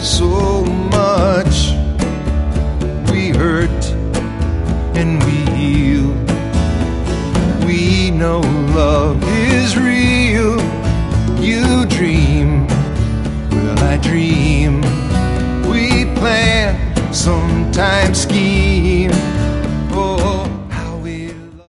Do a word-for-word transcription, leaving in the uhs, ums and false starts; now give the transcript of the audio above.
so much. We hurt and we heal. We know love is real. You dream, well I dream. We plan, sometimes scheme.